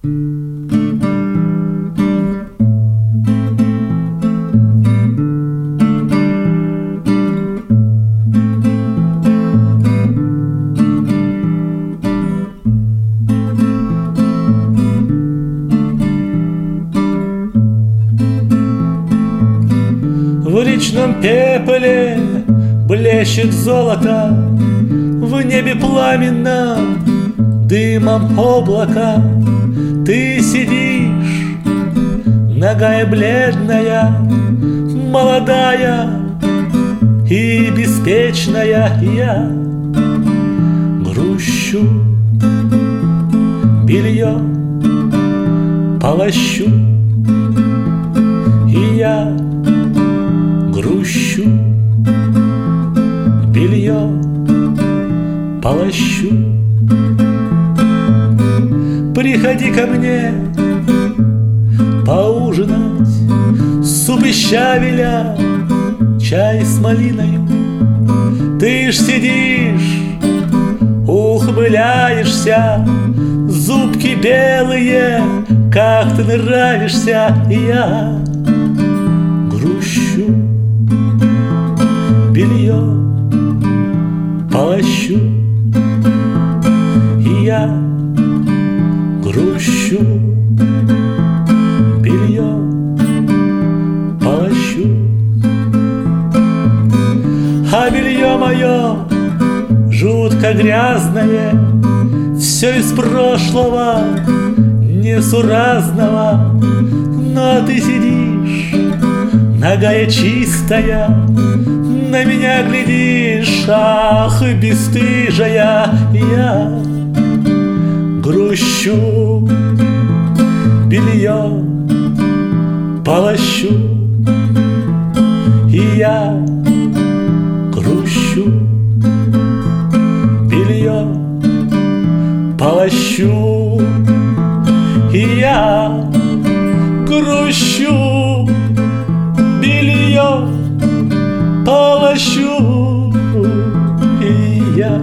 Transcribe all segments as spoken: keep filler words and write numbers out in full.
В речном пепле блещет золото, в небе пламенном дымом облака. Ты сидишь, нагая бледная, молодая и беспечная. Я грущу, белье полощу, и я грущу, белье полощу. Приходи ко мне поужинать, суп из щавеля, чай с малиной. Ты ж сидишь, ухмыляешься, зубки белые, как ты нравишься. Я грущу, белье полощу, и я грущу, белье полощу. А белье мое жутко грязное, все из прошлого несуразного. Но ты сидишь, нагая чистая, на меня глядишь, ах, бесстыжая. Я грущу, белье полощу, и я грущу, белье полощу, и я грущу, белье полощу, и я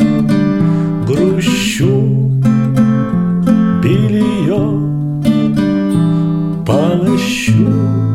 грущу, белье полощу.